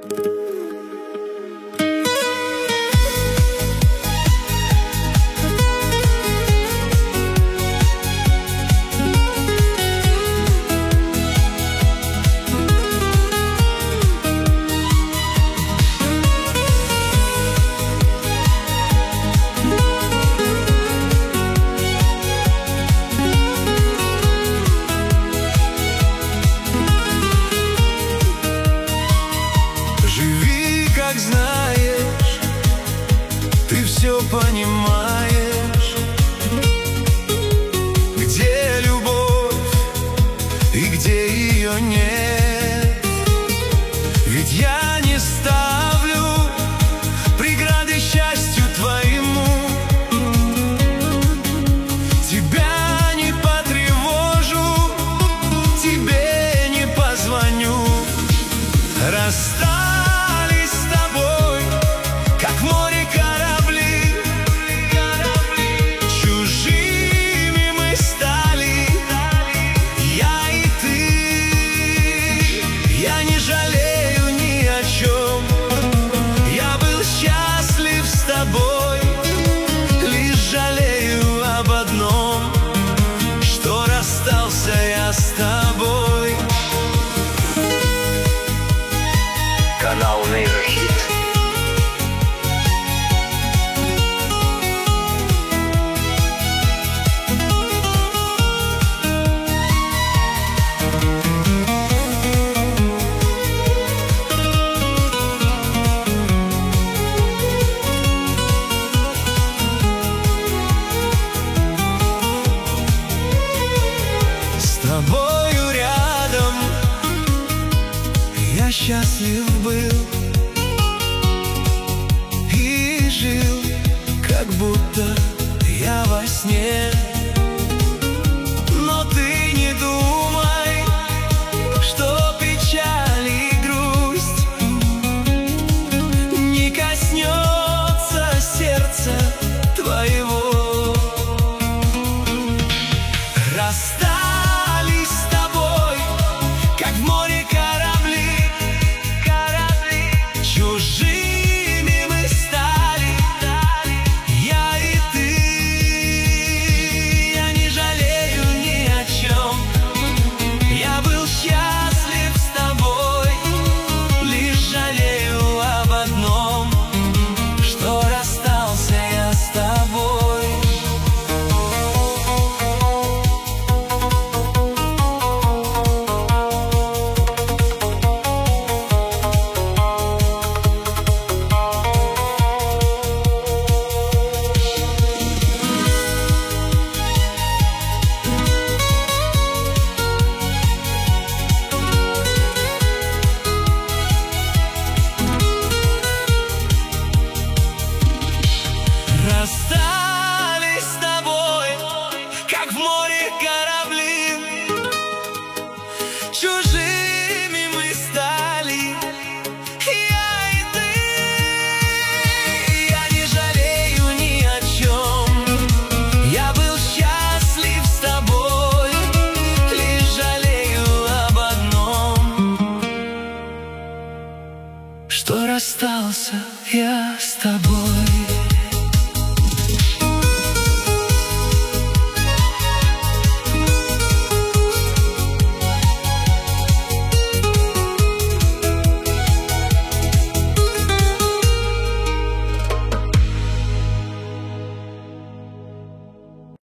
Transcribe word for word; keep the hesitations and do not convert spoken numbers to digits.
Как знаешь, ты все понимаешь, где любовь и где ее нет. Ведь я не ставлю преграды счастью твоему, тебя не потревожу, тебе не позвоню. Расстались с тобой, как в море корабли, корабли. Чужими мы стали, я и ты. Я не жалею ни о чем, я был счастлив с тобой. Лишь жалею об одном, что расстался я с тобой. Канал Нейрохит. С тобою рядом я счастлив был и жил, как будто я во сне. Но ты не думай, что печаль и грусть не коснется сердца твоего. Расстались с тобой, как в море корабли, корабли. Чужими мы стали, я и ты. Я не жалею ни о чем, я был счастлив с тобой. Лишь жалею об одном, что расстался я с тобой. Расстались с тобой, как в море корабли. Чужими мы стали, я и ты. Я не жалею ни о чем, я был счастлив с тобой. Лишь жалею об одном, что расстался я с тобой.